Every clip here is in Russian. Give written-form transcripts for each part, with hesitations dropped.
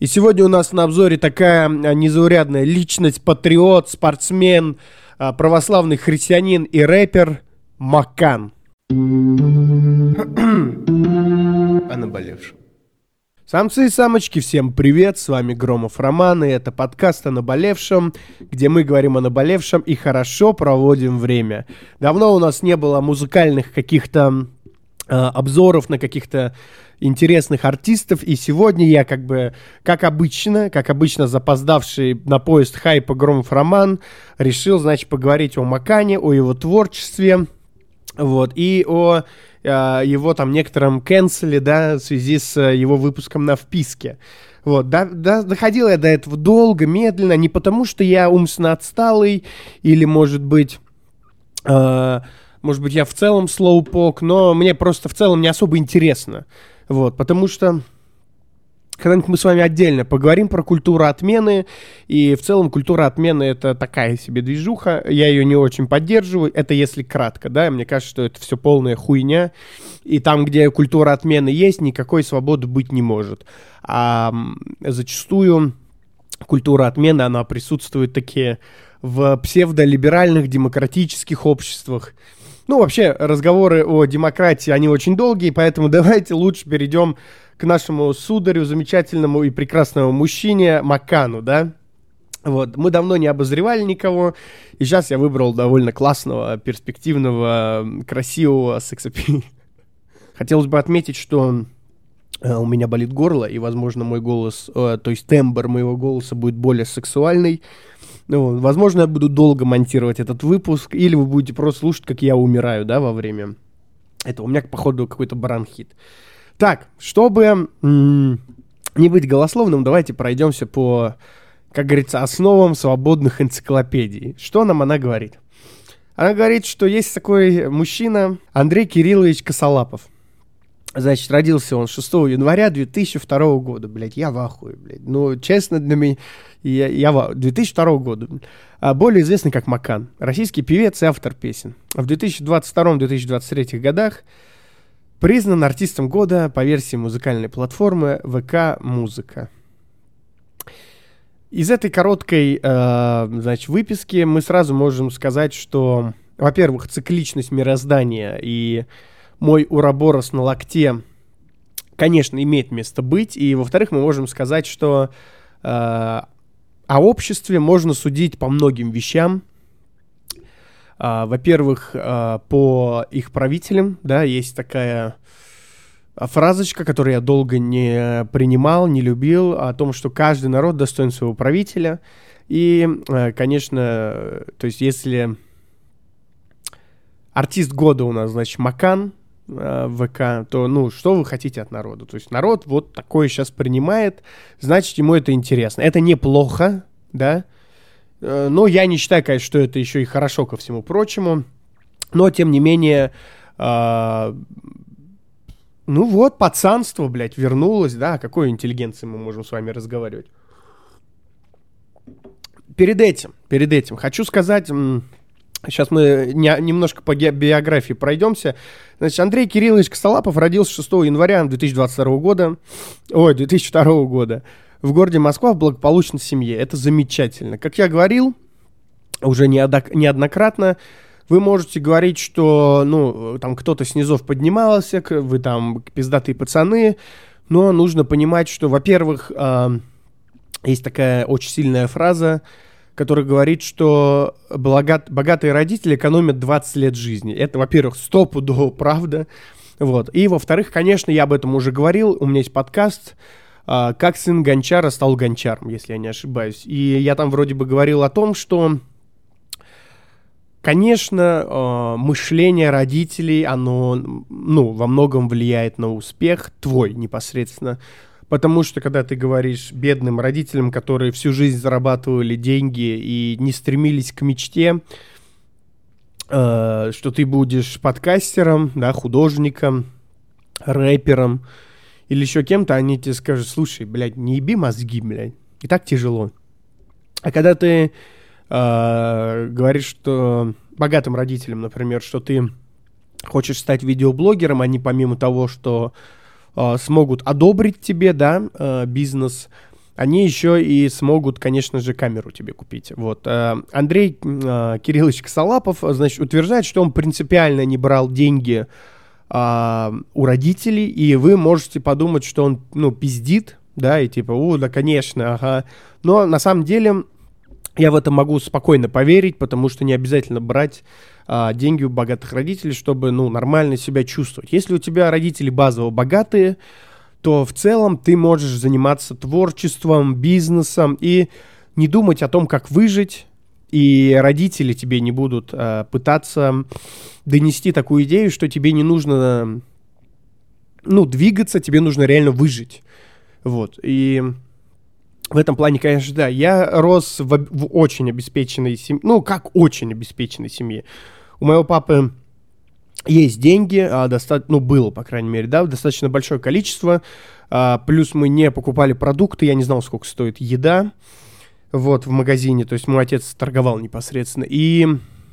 И сегодня у нас на обзоре такая незаурядная личность, патриот, спортсмен, православный христианин и рэпер Макан. О наболевшем. Самцы и самочки, всем привет, с вами Громов Роман, и это подкаст о наболевшем, где мы говорим о наболевшем и хорошо проводим время. Давно у нас не было музыкальных каких-то обзоров на каких-то интересных артистов, и сегодня я как обычно запоздавший на поезд хайпа Громов Роман, решил, поговорить о Макане, о его творчестве, вот, и о его там некотором кэнселе, да, в связи с его выпуском на вписке. Вот, доходил я до этого долго, медленно, не потому что я умственно отсталый, или, может быть, я в целом слоупок, но мне просто в целом не особо интересно. Вот, потому что когда-нибудь мы с вами отдельно поговорим про культуру отмены, и в целом культура отмены — это такая себе движуха, я ее не очень поддерживаю, это если кратко, да, мне кажется, что это все полная хуйня, и там, где культура отмены есть, никакой свободы быть не может, а зачастую культура отмены, она присутствует таки в псевдолиберальных демократических обществах. Ну, вообще, разговоры о демократии, они очень долгие, поэтому давайте лучше перейдем к нашему сударю, замечательному и прекрасному мужчине Макану, да? Вот, мы давно не обозревали никого, и сейчас я выбрал довольно классного, перспективного, красивого сексапила. Хотелось бы отметить, что у меня болит горло, и, возможно, мой голос, то есть тембр моего голоса будет более сексуальный. Ну, возможно, я буду долго монтировать этот выпуск, или вы будете просто слушать, как я умираю, да, во время этого. У меня, походу, какой-то бронхит. Так, чтобы не быть голословным, давайте пройдемся по, как говорится, основам свободных энциклопедий. Что нам она говорит? Она говорит, что есть такой мужчина Андрей Кириллович Косолапов. Значит, родился он 6 января 2002 года. Блядь, я в ахуе, блядь. Ну, честно, для меня... Я в 2002 года. Более известный как Макан. Российский певец и автор песен. В 2022-2023 годах признан артистом года по версии музыкальной платформы ВК Музыка. Из этой короткой, выписки мы сразу можем сказать, что, во-первых, цикличность мироздания и мой уроборос на локте, конечно, имеет место быть. И, во-вторых, мы можем сказать, что о обществе можно судить по многим вещам. Во-первых, по их правителям, да, есть такая фразочка, которую я долго не принимал, не любил, о том, что каждый народ достоин своего правителя. И, конечно, то есть если артист года у нас, значит, Макан, ВК, то, ну, что вы хотите от народа? То есть народ вот такое сейчас принимает, значит, ему это интересно. Это неплохо, да, но я не считаю, конечно, что это еще и хорошо ко всему прочему, но, тем не менее, ну вот, пацанство, блядь, вернулось, да, о какой интеллигенции мы можем с вами разговаривать. Перед этим хочу сказать... Сейчас мы немножко по биографии пройдемся. Значит, Андрей Кириллович Косолапов родился 6 января 2002 года в городе Москва в благополучной семье. Это замечательно. Как я говорил уже неоднократно, вы можете говорить, что, ну, там кто-то снизов поднимался, вы там пиздатые пацаны, но нужно понимать, что, во-первых, есть такая очень сильная фраза, который говорит, что богатые родители экономят 20 лет жизни. Это, во-первых, стопудово правда. Вот. И, во-вторых, конечно, я об этом уже говорил, у меня есть подкаст «Как сын гончара стал гончаром», если я не ошибаюсь. И я там вроде бы говорил о том, что, конечно, мышление родителей, оно, ну, во многом влияет на успех твой непосредственно. Потому что, когда ты говоришь бедным родителям, которые всю жизнь зарабатывали деньги и не стремились к мечте, что ты будешь подкастером, да, художником, рэпером или еще кем-то, они тебе скажут: слушай, блядь, не еби мозги, блядь, и так тяжело. А когда ты говоришь, что богатым родителям, например, что ты хочешь стать видеоблогером, они помимо того, что смогут одобрить тебе, да, бизнес, они еще и смогут, конечно же, камеру тебе купить. Вот. Андрей Кириллович Косолапов, значит, утверждает, что он принципиально не брал деньги у родителей, и вы можете подумать, что он, пиздит, да, и типа, да, конечно, ага. Но на самом деле я в это могу спокойно поверить, потому что не обязательно брать деньги у богатых родителей, чтобы, нормально себя чувствовать. Если у тебя родители базово богатые, то в целом ты можешь заниматься творчеством, бизнесом и не думать о том, как выжить, и родители тебе не будут пытаться донести такую идею, что тебе не нужно, двигаться, тебе нужно реально выжить. Вот, и в этом плане, конечно, да, я рос в очень обеспеченной семье, как очень обеспеченной семье. У моего папы есть деньги, было, по крайней мере, да, достаточно большое количество, плюс мы не покупали продукты, я не знал, сколько стоит еда, вот, в магазине, то есть мой отец торговал непосредственно, и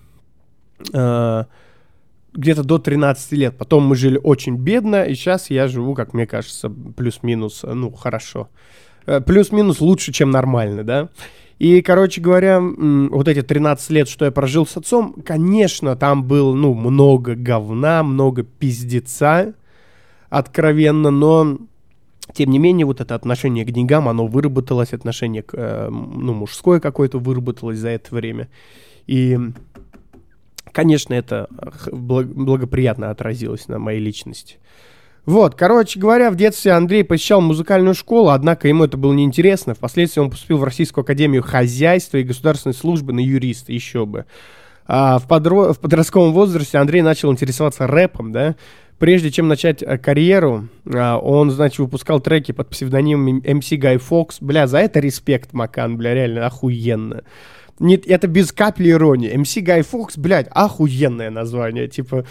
где-то до 13 лет, потом мы жили очень бедно, и сейчас я живу, как мне кажется, плюс-минус, хорошо, плюс-минус лучше, чем нормально, да. И, короче говоря, вот эти 13 лет, что я прожил с отцом, конечно, там было, много говна, много пиздеца, откровенно, но, тем не менее, вот это отношение к деньгам, оно выработалось, отношение к, мужское какое-то выработалось за это время. И, конечно, это благоприятно отразилось на моей личности. Вот, короче говоря, в детстве Андрей посещал музыкальную школу, однако ему это было неинтересно. Впоследствии он поступил в Российскую академию хозяйства и государственной службы на юриста, еще бы. В подростковом возрасте Андрей начал интересоваться рэпом, да. Прежде чем начать карьеру, он, значит, выпускал треки под псевдонимом MC Guy Fox. Бля, за это респект, Макан, бля, реально охуенно. Нет, это без капли иронии. MC Guy Fox, блядь, охуенное название. Типа,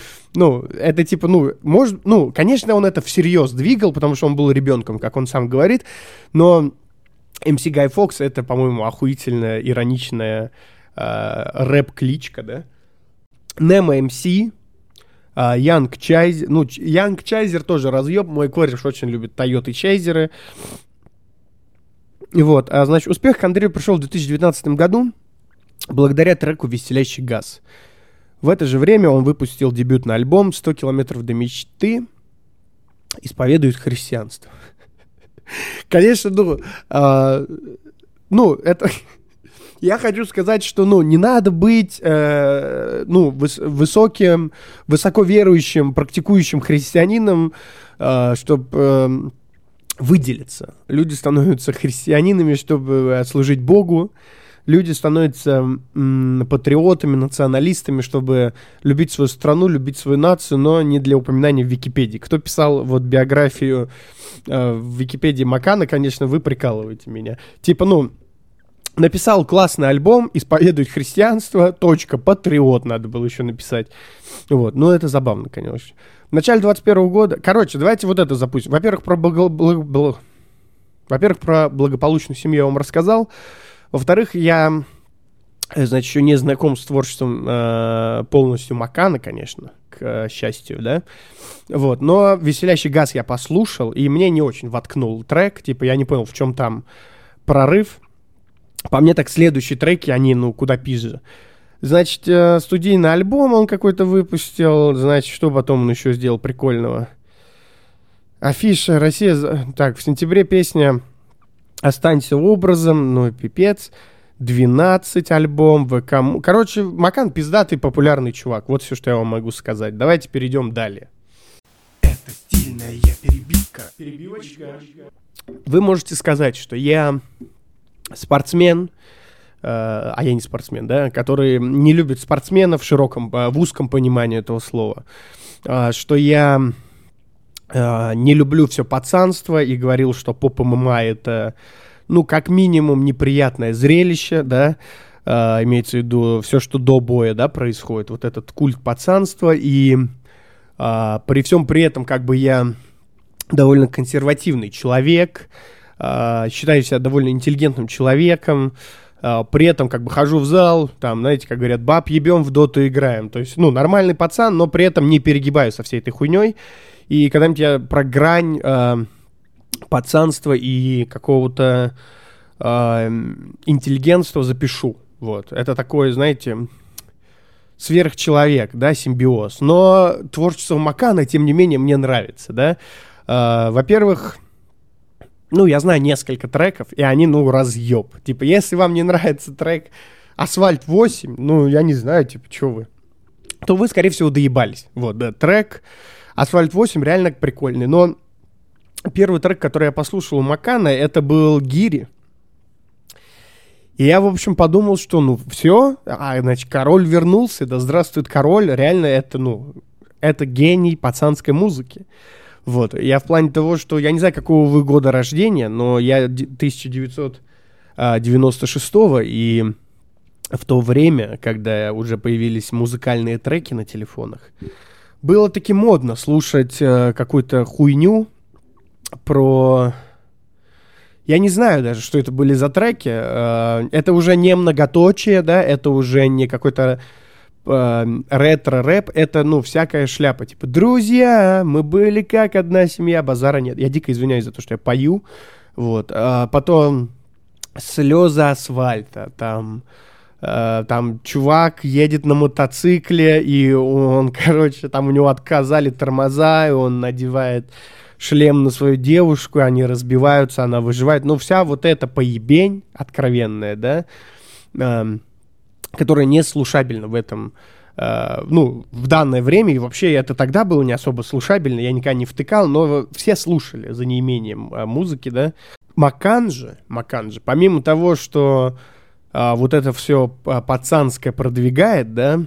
конечно, он это всерьез двигал, потому что он был ребенком, как он сам говорит, но MC Guy Fox это, по-моему, охуительная, ироничная рэп-кличка, да? Nemo MC, Young Chaser, Young Chaser тоже разъеб, мой кореш очень любит Toyota Chaser'ы. Вот, значит, успех к Андрею пришел в 2019 году, благодаря треку «Веселящий газ». В это же время он выпустил дебютный альбом «100 километров до мечты», исповедует христианство. Конечно, это... Я хочу сказать, что, не надо быть, высоким, высоко верующим, практикующим христианином, чтобы выделиться. Люди становятся христианинами, чтобы служить Богу. Люди становятся патриотами, националистами, чтобы любить свою страну, любить свою нацию, но не для упоминания в Википедии. Кто писал биографию в Википедии Макана, конечно, вы прикалываете меня. Типа, написал классный альбом, исповедует христианство, патриот надо было еще написать. Вот, это забавно, конечно. В начале 2021 года... Короче, давайте вот это запустим. Во-первых, про благополучную семью я вам рассказал. Во-вторых, я, значит, еще не знаком с творчеством полностью Макана, конечно, к счастью, да. Вот, но «Веселящий газ» я послушал, и мне не очень воткнул трек. Типа, я не понял, в чем там прорыв. По мне так следующие треки, они, куда пизже. Значит, студийный альбом он какой-то выпустил. Значит, что потом он еще сделал прикольного? Афиша «Россия». Так, в сентябре песня «Останься образом», пипец. 12 альбом, ВК. Короче, Макан пиздатый, популярный чувак. Вот все, что я вам могу сказать. Давайте перейдем далее. Это стильная перебивка. Перебивочка. Вы можете сказать, что я спортсмен, а я не спортсмен, да, который не любит спортсменов в узком понимании этого слова, что я не люблю все пацанство и говорил, что поп-ММА это, как минимум неприятное зрелище, да, имеется в виду все, что до боя, да, происходит, вот этот культ пацанства, и при всем при этом, я довольно консервативный человек, считаю себя довольно интеллигентным человеком, при этом хожу в зал, там, знаете, как говорят, баб ебем, в доту играем. То есть, нормальный пацан, но при этом не перегибаю со всей этой хуйней. И когда-нибудь я про грань пацанства и какого-то интеллигентство запишу. Вот. Это такой, знаете, сверхчеловек, да, симбиоз. Но творчество Макана, тем не менее, мне нравится, да. Во-первых, ну, я знаю несколько треков, и они, ну, разъеб. Типа, если вам не нравится трек «Асфальт 8», ну, я не знаю, типа, что вы, то вы, скорее всего, доебались. Вот, да, трек «Асфальт 8» реально прикольный. Но первый трек, который я послушал у Макана, это был «Гири». И я, в общем, подумал, что, ну, все, значит, король вернулся, да здравствует король, реально это, ну, это гений пацанской музыки. Вот, я в плане того, что, я не знаю, какого вы года рождения, но я 1996-го, и в то время, когда уже появились музыкальные треки на телефонах, было таки модно слушать какую-то хуйню про... Я не знаю даже, что это были за треки. Это уже не многоточие, да, это уже не какой-то ретро-рэп, это, ну, всякая шляпа. Типа, друзья, мы были как одна семья, базара нет. Я дико извиняюсь за то, что я пою. Вот. Потом слезы асфальта, там чувак едет на мотоцикле, и он, короче, там у него отказали тормоза, и он надевает шлем на свою девушку, они разбиваются, она выживает. Ну, вся вот эта поебень откровенная, да, которая не слушабельна в этом, ну, в данное время, и вообще это тогда было не особо слушабельно, я никогда не втыкал, но все слушали за неимением музыки, да. Макан же, помимо того, что вот это все пацанское продвигает, да,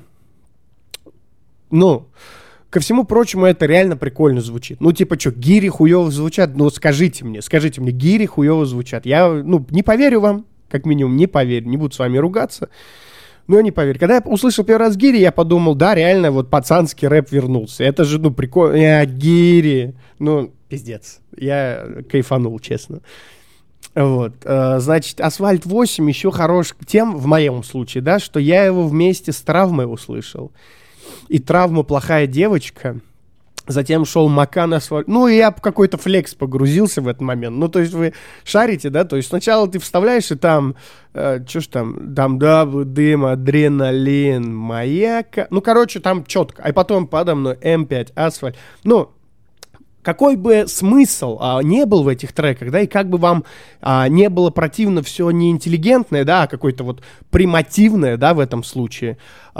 ну... Ко всему прочему, это реально прикольно звучит. Ну, типа, что, гири хуёво звучат? Ну, скажите мне, гири хуёво звучат. Я, ну, не поверю вам, как минимум, не поверю, не буду с вами ругаться, но я не поверю. Когда я услышал первый раз гири, я подумал, да, реально, вот пацанский рэп вернулся. Это же, ну, прикольно. Гири. Ну, пиздец. Я кайфанул, честно. Вот, значит, «Асфальт 8» еще хорош тем, в моем случае, да, что я его вместе с «Травмой» услышал. И «Травма» плохая девочка. Затем шел Макан, «Асфальт». Ну, и я в какой-то флекс погрузился в этот момент. Ну, то есть вы шарите, да? То есть сначала ты вставляешь, и там... что ж там? Там дым, адреналин, маяка. Ну, короче, там четко. А потом подо мной М5, «Асфальт». Ну, какой бы смысл не был в этих треках, да, и как бы вам не было противно все неинтеллигентное, да, а какое-то вот примативное, да, в этом случае...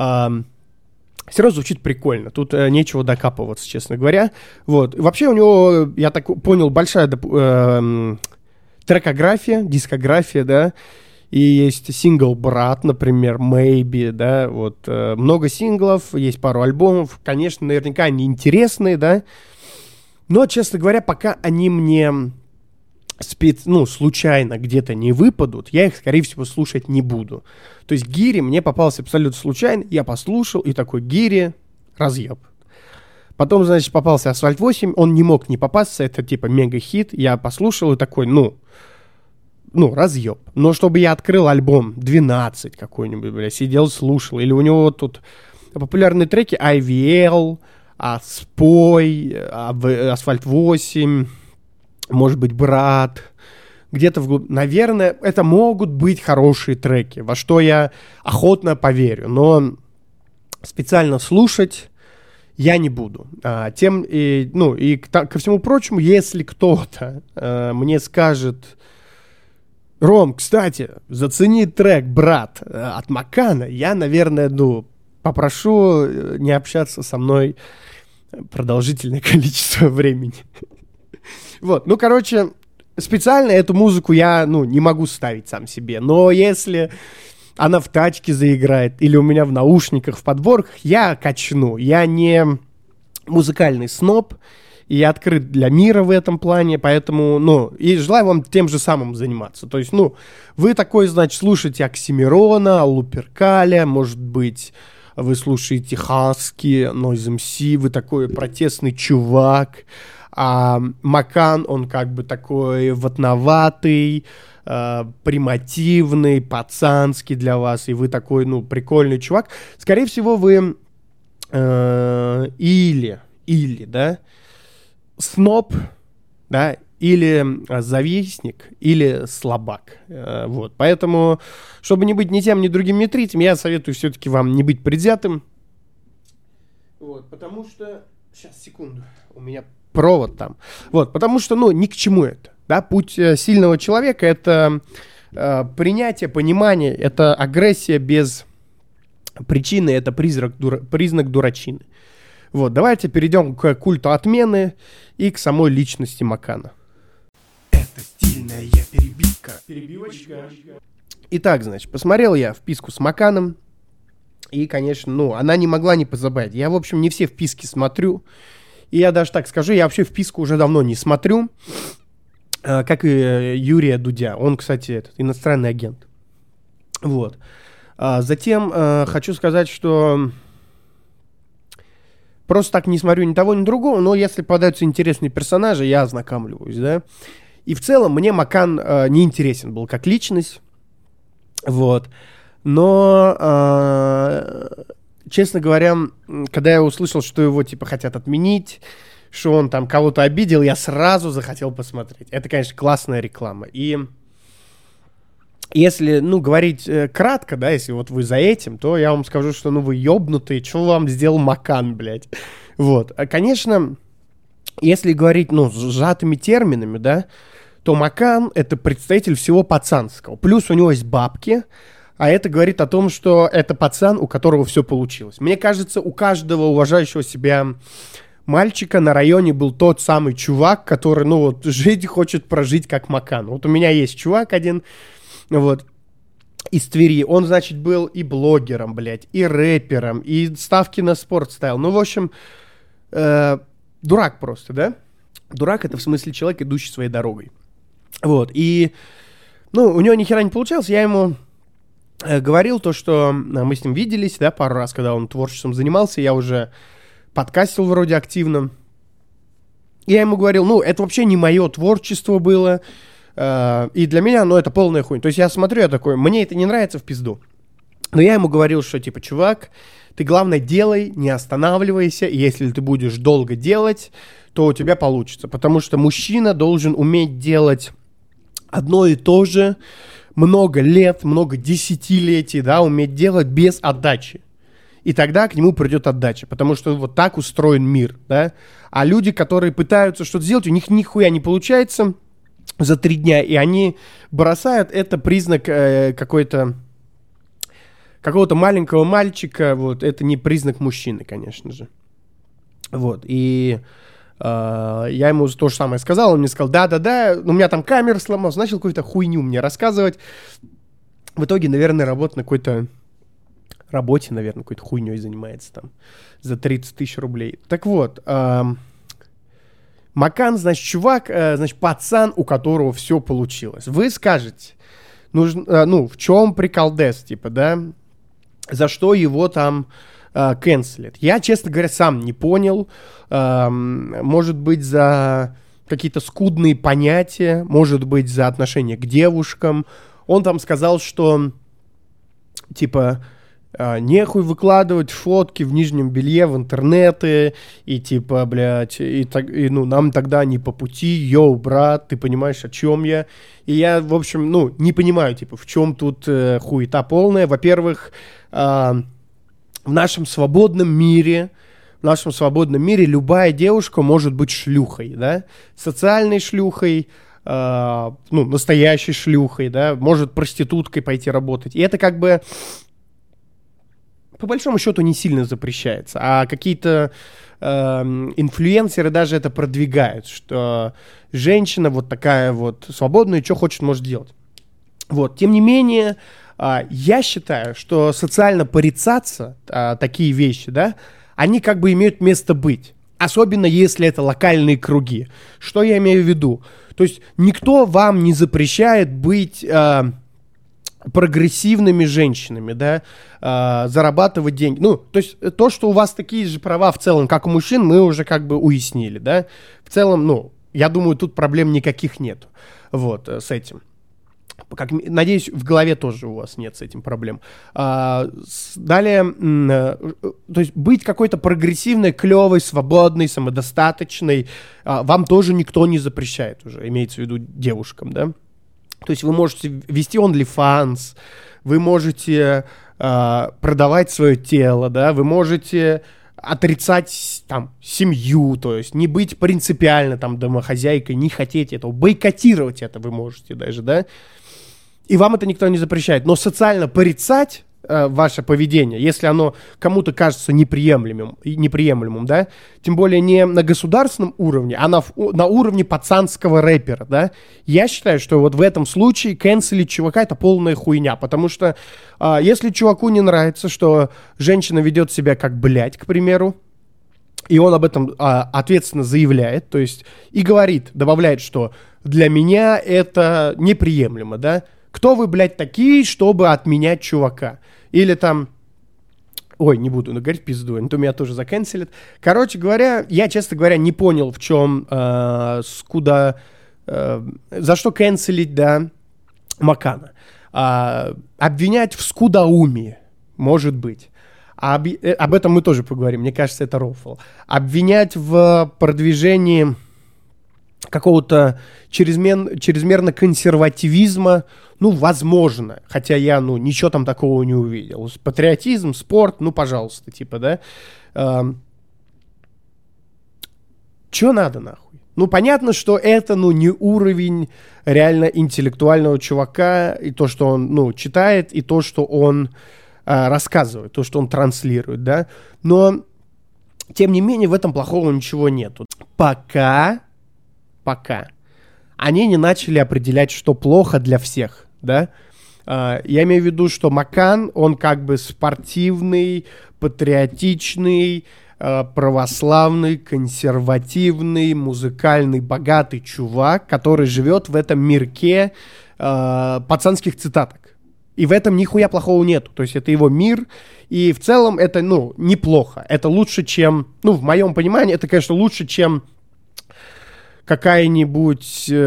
все равно звучит прикольно. Тут нечего докапываться, честно говоря. Вот. И вообще у него, я так понял, большая трекография, дискография, да. И есть сингл «Брат», например, «Maybe», да. Вот. Много синглов, есть пару альбомов. Конечно, наверняка они интересные, да. Но, честно говоря, пока они мне... случайно где-то не выпадут, я их, скорее всего, слушать не буду. То есть гири мне попался абсолютно случайно, я послушал, и такой гири, разъеб. Потом, значит, попался «Асфальт 8», он не мог не попасться, это типа мега-хит, я послушал и такой, ну, разъеб. Но чтобы я открыл альбом 12 какой-нибудь, бля, сидел, слушал, или у него тут популярные треки IVL, Спой, «Асфальт 8», может быть, «Брат», где-то вглубь. Наверное, это могут быть хорошие треки, во что я охотно поверю, но специально слушать я не буду. Ко всему прочему, если кто-то мне скажет: «Ром, кстати, зацени трек «Брат» от Макана», я, наверное, попрошу не общаться со мной продолжительное количество времени. Вот, специально эту музыку я, не могу ставить сам себе. Но если она в тачке заиграет или у меня в наушниках, в подборках, я качну. Я не музыкальный сноб, и я открыт для мира в этом плане, поэтому, и желаю вам тем же самым заниматься. То есть, вы такой, значит, слушаете Оксимирона, Луперкаля, может быть, вы слушаете Хаски, Noise MC, вы такой протестный чувак. А Макан, он как бы такой ватноватый, примативный, пацанский для вас, и вы такой, прикольный чувак. Скорее всего, вы или, да, сноб, да, или завистник, или слабак. Вот. Поэтому, чтобы не быть ни тем, ни другим, ни третьим, я советую все-таки вам не быть предвзятым. Вот, потому что... Сейчас, секунду. У меня провод там. Вот, потому что, ни к чему это. Да? Путь сильного человека — это принятие, понимание, это агрессия без причины, это признак дурачины. Вот, давайте перейдем к культу отмены и к самой личности Макана. Это стильная перебивочка. Итак, значит, посмотрел я вписку с Маканом, и, конечно, она не могла не позабавить. Я, в общем, не все вписки смотрю, и я даже так скажу, я вообще вписку уже давно не смотрю, как и Юрия Дудя. Он, кстати, иностранный агент. Вот. Затем хочу сказать, что просто так не смотрю ни того, ни другого, но если попадаются интересные персонажи, я ознакомливаюсь, да. И в целом мне Макан не интересен был как личность, вот. Но, честно говоря, когда я услышал, что его, хотят отменить, что он там кого-то обидел, я сразу захотел посмотреть. Это, конечно, классная реклама. И если, говорить кратко, да, если вот вы за этим, то я вам скажу, что, вы ёбнутые, что вам сделал Макан, блядь. Вот. Конечно, если говорить, сжатыми терминами, да, то Макан — это представитель всего пацанского. Плюс у него есть бабки, а это говорит о том, что это пацан, у которого все получилось. Мне кажется, у каждого уважающего себя мальчика на районе был тот самый чувак, который, жить хочет прожить как Макан. Вот у меня есть чувак один, вот, из Твери. Он, значит, был и блогером, блядь, и рэпером, и ставки на спорт ставил. В общем, дурак просто, да? Дурак — это в смысле человек, идущий своей дорогой. Вот, и, у него ни хера не получалось. Я ему говорил то, что мы с ним виделись, да, пару раз, когда он творчеством занимался. Я уже подкастил вроде активно. И я ему говорил, это вообще не мое творчество было. И для меня, это полная хуйня. То есть я смотрю, я такой, мне это не нравится, в пизду. Но я ему говорил, что, чувак, ты, главное, делай, не останавливайся. И если ты будешь долго делать, то у тебя получится. Потому что мужчина должен уметь делать одно и то же много лет, много десятилетий, да, уметь делать без отдачи. И тогда к нему придет отдача, потому что вот так устроен мир, да. А люди, которые пытаются что-то сделать, у них нихуя не получается за 3 дня, и они бросают, это признак какого-то маленького мальчика, вот, это не признак мужчины, конечно же. Вот, и я ему то же самое сказал, он мне сказал, да, у меня там камера сломалась, начал какую-то хуйню мне рассказывать. В итоге, наверное, какой-то хуйней занимается там за 30 тысяч рублей. Так вот, Макан, значит, чувак, значит, пацан, у которого все получилось. Вы скажете, в чем приколдес, да, за что его там канцелят. Я, честно говоря, сам не понял. Может быть, за какие-то скудные понятия, может быть, за отношение к девушкам. Он там сказал, что, нехуй выкладывать фотки в нижнем белье в интернеты, и, нам тогда не по пути, йоу, брат, ты понимаешь, о чем я? И я, в общем, не понимаю, в чем тут хуета полная. Во-первых, в нашем свободном мире любая девушка может быть шлюхой, да, социальной шлюхой, настоящей шлюхой, да, может проституткой пойти работать. И это по большому счету не сильно запрещается, а какие-то инфлюенсеры даже это продвигают, что женщина вот такая вот свободная, что хочет, может делать. Вот, тем не менее, я считаю, что социально порицаться, такие вещи, да, они имеют место быть. Особенно если это локальные круги. Что я имею в виду? То есть никто вам не запрещает быть прогрессивными женщинами, да, зарабатывать деньги. То есть то, что у вас такие же права в целом, как у мужчин, мы уже уяснили, да. В целом, я думаю, тут проблем никаких нет. Вот, с этим. Надеюсь, в голове тоже у вас нет с этим проблем. Далее, то есть быть какой-то прогрессивной, клевой, свободной, самодостаточной вам тоже никто не запрещает уже, имеется в виду девушкам, да? То есть вы можете вести OnlyFans, вы можете продавать свое тело, да, вы можете отрицать там семью, то есть не быть принципиально там домохозяйкой, не хотеть этого, бойкотировать это вы можете даже, да, и вам это никто не запрещает, но социально порицать ваше поведение, если оно кому-то кажется неприемлемым, да, тем более не на государственном уровне, а на уровне пацанского рэпера, да, я считаю, что вот в этом случае канцелить чувака — это полная хуйня, потому что если чуваку не нравится, что женщина ведет себя как блядь, к примеру, и он об этом ответственно заявляет, то есть и говорит, добавляет, что для меня это неприемлемо, да, кто вы, блядь, такие, чтобы отменять чувака? Или там... Ой, не буду говорить пизду, а то меня тоже заканцелят. Короче говоря, я, честно говоря, не понял, в чем, за что канцелить, да, Макана. Обвинять в скудоумии, может быть. Об этом мы тоже поговорим, мне кажется, это рофл. Обвинять в продвижении какого-то чрезмерно консервативизма, ну, возможно, хотя я, ничего там такого не увидел. Патриотизм, спорт, пожалуйста, типа, да. Чё надо, нахуй? Понятно, что это, не уровень реально интеллектуального чувака, и то, что он, читает, и то, что он рассказывает, то, что он транслирует, да. Но, тем не менее, в этом плохого ничего нету. Пока они не начали определять, что плохо для всех, да. Я имею в виду, что Макан, он как бы спортивный, патриотичный, православный, консервативный, музыкальный, богатый чувак, который живет в этом мирке пацанских цитаток. И в этом нихуя плохого нету. То есть это его мир, и в целом это, неплохо. Это лучше, чем, в моем понимании, это, конечно, лучше, чем какая-нибудь,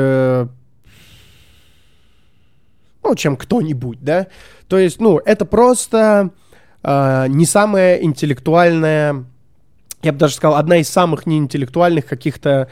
чем кто-нибудь, да. То есть, это просто не самая интеллектуальная, я бы даже сказал, одна из самых неинтеллектуальных каких-то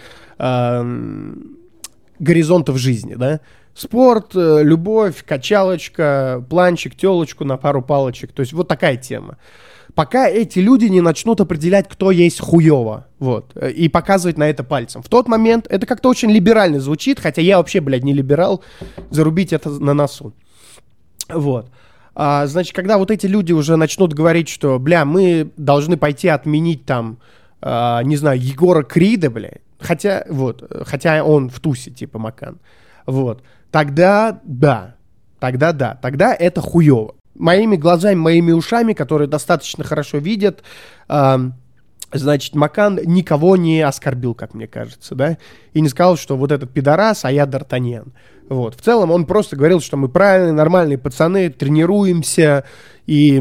горизонтов жизни, да. Спорт, любовь, качалочка, планчик, телочку на пару палочек. То есть вот такая тема. Пока эти люди не начнут определять, кто есть хуёво, вот, и показывать на это пальцем. В тот момент это как-то очень либерально звучит, хотя я вообще, блядь, не либерал, зарубить это на носу. Вот. Значит, когда вот эти люди уже начнут говорить, что, мы должны пойти отменить там, не знаю, Егора Крида, блядь, хотя он в тусе, типа Макан, вот, тогда это хуёво. Моими глазами, моими ушами, которые достаточно хорошо видят, значит, Макан никого не оскорбил, как мне кажется, да, и не сказал, что вот этот пидорас, а я Д'Артаньян. Вот. В целом он просто говорил, что мы правильные, нормальные пацаны, тренируемся и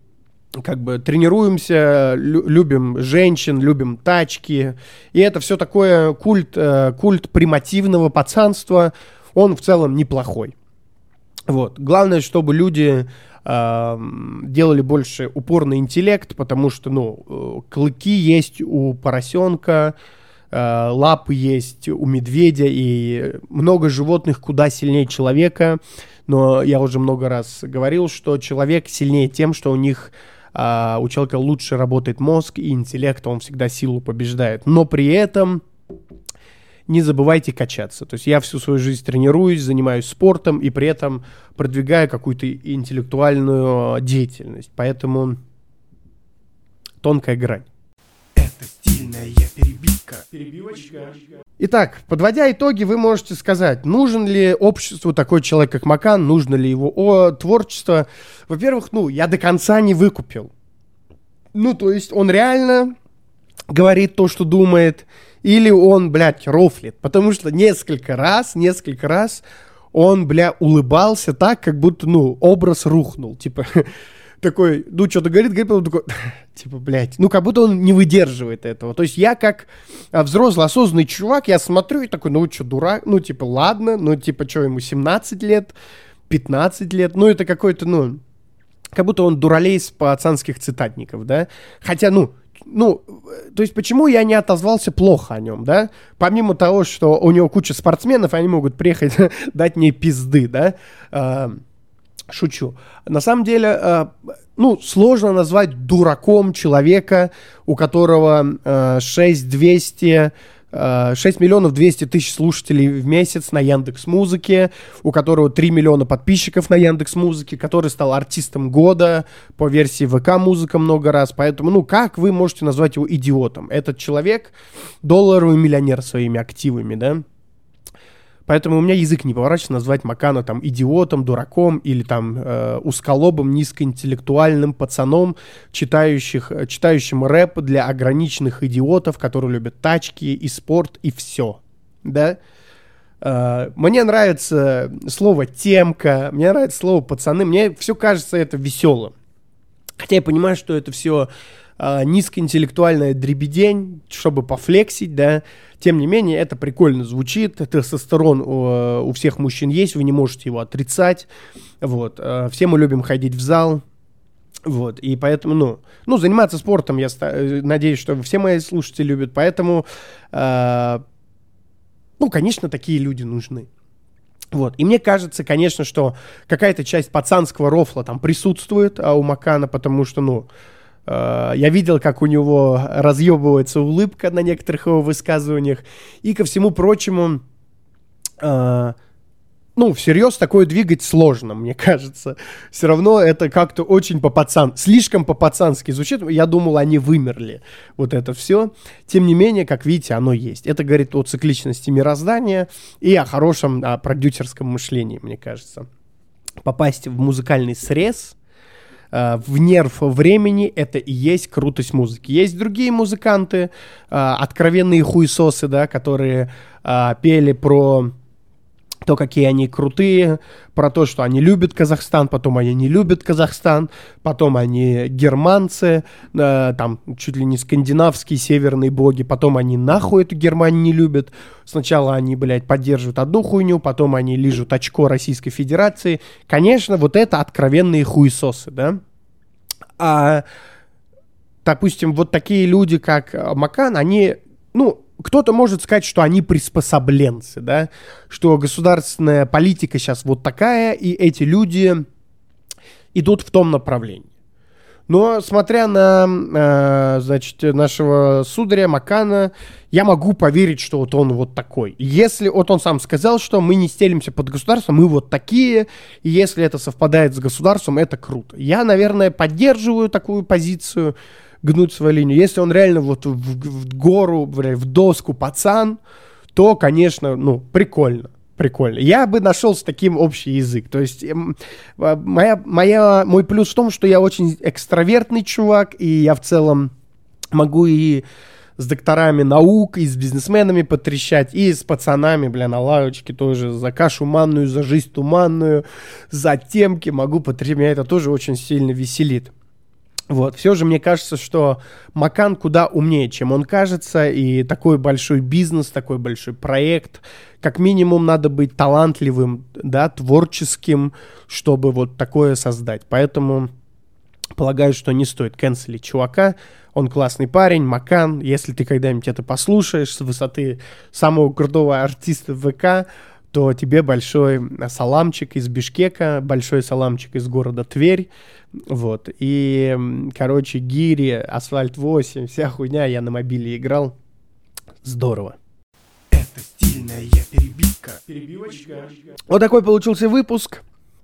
любим женщин, любим тачки, и это все такое культ примативного пацанства, он в целом неплохой. Вот. Главное, чтобы люди делали больше упор на интеллект, потому что, клыки есть у поросенка, лапы есть у медведя, и много животных куда сильнее человека, но я уже много раз говорил, что человек сильнее тем, что у человека лучше работает мозг и интеллект, он всегда силу побеждает, но при этом не забывайте качаться. То есть я всю свою жизнь тренируюсь, занимаюсь спортом и при этом продвигаю какую-то интеллектуальную деятельность. Поэтому тонкая грань. Это стильная перебивка. Перебивочка. Итак, подводя итоги, вы можете сказать, нужен ли обществу такой человек, как Макан, нужно ли его творчество. Во-первых, я до конца не выкупил. То есть он реально говорит то, что думает, или он, рофлит. Потому что несколько раз он, улыбался так, как будто, образ рухнул. Типа, такой, что-то говорит, он такой, типа, как будто он не выдерживает этого. То есть я как взрослый, осознанный чувак, я смотрю и такой, что, дурак? Ладно, что, ему 17 лет? 15 лет. Ну, это какой-то, ну, как будто он дуралей с пацанских цитатников, да? Хотя, ну, то есть почему я не отозвался плохо о нем, да? Помимо того, что у него куча спортсменов, они могут приехать дать мне пизды, да? Шучу. На самом деле, ну, сложно назвать дураком человека, у которого 6 миллионов 200 тысяч слушателей в месяц на Яндекс.Музыке, у которого 3 миллиона подписчиков на Яндекс.Музыке, который стал артистом года по версии ВК-музыка много раз. Поэтому, ну, как вы можете назвать его идиотом? Этот человек долларовый миллионер своими активами, да? Поэтому у меня язык не поворачивается назвать Макана там идиотом, дураком или там узколобым, низкоинтеллектуальным пацаном, читающим рэп для ограниченных идиотов, которые любят тачки и спорт и все, да? Мне нравится слово «темка», мне нравится слово «пацаны», мне все кажется это веселым. Хотя я понимаю, что это все низкоинтеллектуальная дребедень, чтобы пофлексить, да. Тем не менее, это прикольно звучит. Тестостерон у всех мужчин есть, вы не можете его отрицать. Вот. Все мы любим ходить в зал. Вот. И поэтому, ну, заниматься спортом, я надеюсь, что все мои слушатели любят. Поэтому, ну, конечно, такие люди нужны. Вот. И мне кажется, конечно, что какая-то часть пацанского рофла там присутствует у Макана, потому что, ну, я видел, как у него разъебывается улыбка на некоторых его высказываниях. И ко всему прочему, ну, всерьез такое двигать сложно, мне кажется. Все равно это как-то очень слишком по-пацански звучит. Я думал, они вымерли. Вот это все. Тем не менее, как видите, оно есть. Это говорит о цикличности мироздания и о хорошем продюсерском мышлении, мне кажется. Попасть в музыкальный срез, в нерв времени, это и есть крутость музыки. Есть другие музыканты, откровенные хуесосы, да, которые пели про то, какие они крутые, про то, что они любят Казахстан, потом они не любят Казахстан, потом они германцы, там чуть ли не скандинавские северные боги, потом они нахуй эту Германию не любят. Сначала они, блядь, поддерживают одну хуйню, потом они лижут очко Российской Федерации. Конечно, вот это откровенные хуесосы, да? А, допустим, вот такие люди, как Макан, они, ну, кто-то может сказать, что они приспособленцы, да, что государственная политика сейчас вот такая, и эти люди идут в том направлении. Но, смотря на, значит, нашего сударя Макана, я могу поверить, что вот он вот такой. Если вот он сам сказал, что мы не стелимся под государством, мы вот такие, и если это совпадает с государством, это круто. Я, наверное, поддерживаю такую позицию, гнуть свою линию. Если он реально вот в гору, в доску пацан, то, конечно, ну, прикольно. Прикольно. Я бы нашел с таким общий язык. То есть мой плюс в том, что я очень экстравертный чувак, и я в целом могу и с докторами наук, и с бизнесменами потрещать, и с пацанами, бля, на лавочке тоже, за кашу манную, за жизнь туманную, за темки могу потрещать. Меня это тоже очень сильно веселит. Вот, все же мне кажется, что Макан куда умнее, чем он кажется, и такой большой бизнес, такой большой проект, как минимум надо быть талантливым, да, творческим, чтобы вот такое создать. Поэтому полагаю, что не стоит канцелить чувака, он классный парень, Макан, если ты когда-нибудь это послушаешь с высоты самого крутого артиста в ВК, то тебе большой саламчик из Бишкека, большой саламчик из города Тверь, вот, и, короче, гири, Асфальт 8, вся хуйня, я на мобиле играл, здорово. Это стильная перебивочка. Вот такой получился выпуск.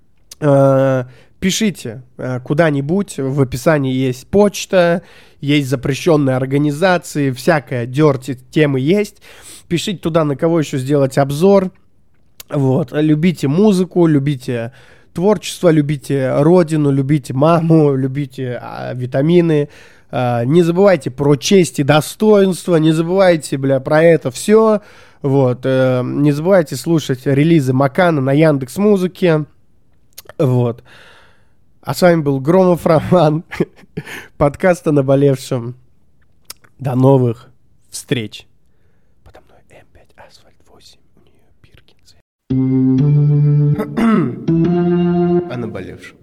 Пишите куда-нибудь, в описании есть почта, есть запрещенные организации, всякая дёрти темы есть. Пишите туда, на кого еще сделать обзор. Вот, любите музыку, любите творчество, любите родину, любите маму, любите витамины. Не забывайте про честь и достоинство, не забывайте, бля, про это все. Вот, не забывайте слушать релизы Макана на Яндекс.Музыке. Вот. А с вами был Громов Роман, подкаст о наболевшем. До новых встреч. О наболевшем.